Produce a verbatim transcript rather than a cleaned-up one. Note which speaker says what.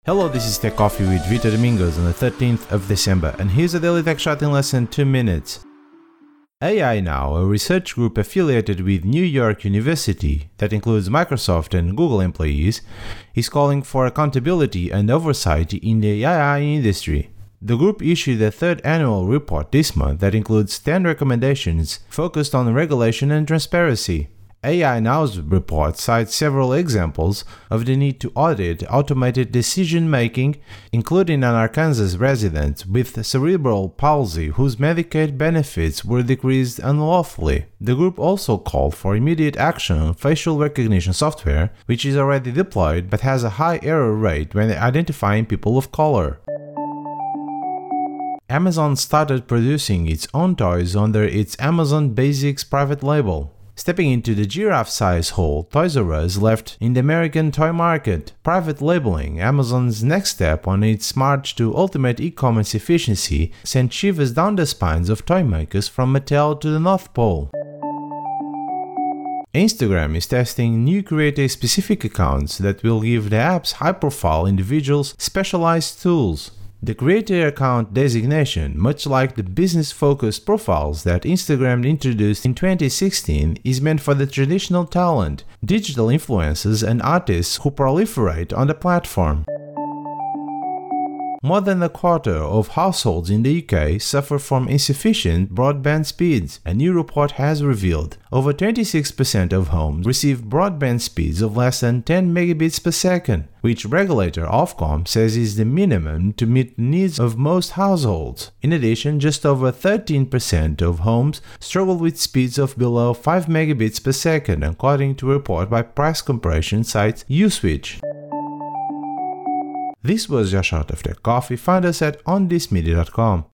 Speaker 1: Hello, this is Tech Coffee with Vitor Domingos on the thirteenth of December, and here's a daily tech shot in less than two minutes. A I Now, a research group affiliated with New York University that includes Microsoft and Google employees, is calling for accountability and oversight in the A I industry. The group issued a third annual report this month that includes ten recommendations focused on regulation and transparency. A I Now's report cites several examples of the need to audit automated decision-making, including an Arkansas resident with cerebral palsy whose Medicaid benefits were decreased unlawfully. The group also called for immediate action on facial recognition software, which is already deployed but has a high error rate when identifying people of color. Amazon started producing its own toys under its Amazon Basics private label. Stepping into the giraffe-sized hole Toys R Us left in the American toy market, private labeling, Amazon's next step on its march to ultimate e-commerce efficiency, sent shivers down the spines of toy makers from Mattel to the North Pole. Instagram is testing new creator-specific accounts that will give the app's high-profile individuals specialized tools. The creator account designation, much like the business-focused profiles that Instagram introduced in twenty sixteen, is meant for the traditional talent, digital influencers and artists who proliferate on the platform. More than a quarter of households in the U K suffer from insufficient broadband speeds, a new report has revealed. Over twenty-six percent of homes receive broadband speeds of less than ten megabits per second, which regulator Ofcom says is the minimum to meet the needs of most households. In addition, just over thirteen percent of homes struggle with speeds of below five megabits per second, according to a report by price comparison site Uswitch. This was your shot of Tech Coffee. Find us at on this media dot com.